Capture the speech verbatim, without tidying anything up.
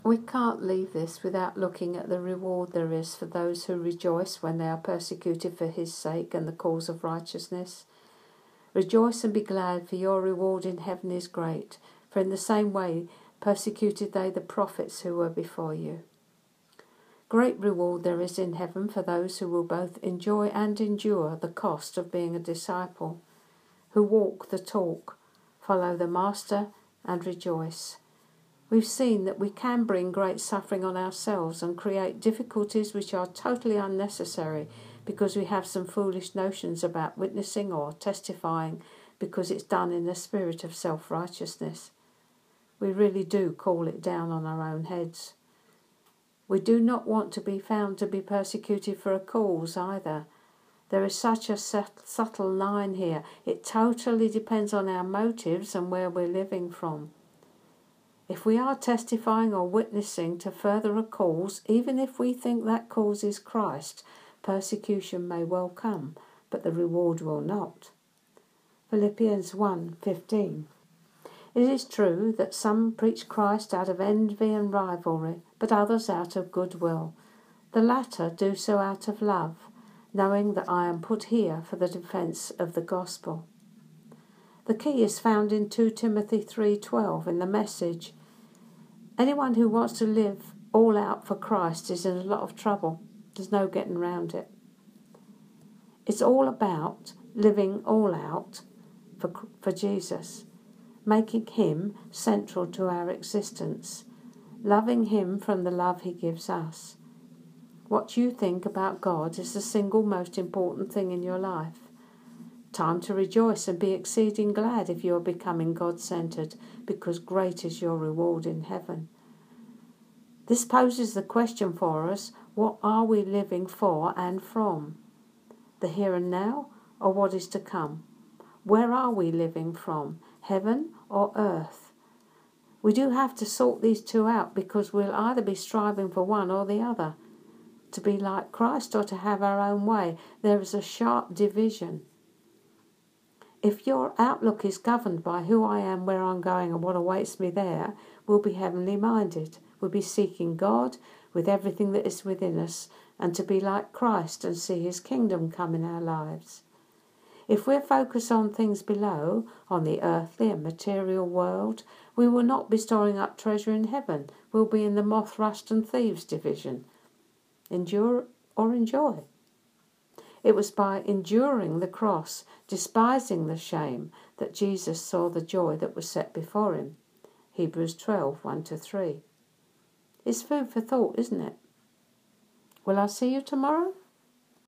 We can't leave this without looking at the reward there is for those who rejoice when they are persecuted for his sake and the cause of righteousness. Rejoice and be glad, for your reward in heaven is great, for in the same way persecuted they the prophets who were before you. Great reward there is in heaven for those who will both enjoy and endure the cost of being a disciple, who walk the talk, follow the Master, and rejoice. We've seen that we can bring great suffering on ourselves and create difficulties which are totally unnecessary because we have some foolish notions about witnessing or testifying because it's done in the spirit of self-righteousness. We really do call it down on our own heads. We do not want to be found to be persecuted for a cause either. There is such a subtle line here. It totally depends on our motives and where we're living from. If we are testifying or witnessing to further a cause, even if we think that cause is Christ, persecution may well come, but the reward will not. Philippians one fifteen. It is true that some preach Christ out of envy and rivalry, but others out of goodwill. The latter do so out of love, knowing that I am put here for the defence of the gospel. The key is found in two Timothy three twelve in the Message. Anyone who wants to live all out for Christ is in a lot of trouble. There's no getting around it. It's all about living all out for, for Jesus, making him central to our existence, loving him from the love he gives us. What you think about God is the single most important thing in your life. Time to rejoice and be exceeding glad if you are becoming God-centered, because great is your reward in heaven. This poses the question for us, what are we living for and from? The here and now, or what is to come? Where are we living from, heaven or earth? We do have to sort these two out, because we'll either be striving for one or the other. To be like Christ or to have our own way, there is a sharp division. If your outlook is governed by who I am, where I'm going and what awaits me there, we'll be heavenly minded. We'll be seeking God with everything that is within us, and to be like Christ and see his kingdom come in our lives. If we're focused on things below, on the earthly and material world, we will not be storing up treasure in heaven. We'll be in the moth, rust and thieves division. Endure or enjoy. It was by enduring the cross, despising the shame, that Jesus saw the joy that was set before him. Hebrews twelve, one to three. It's food for thought, isn't it? Will I see you tomorrow?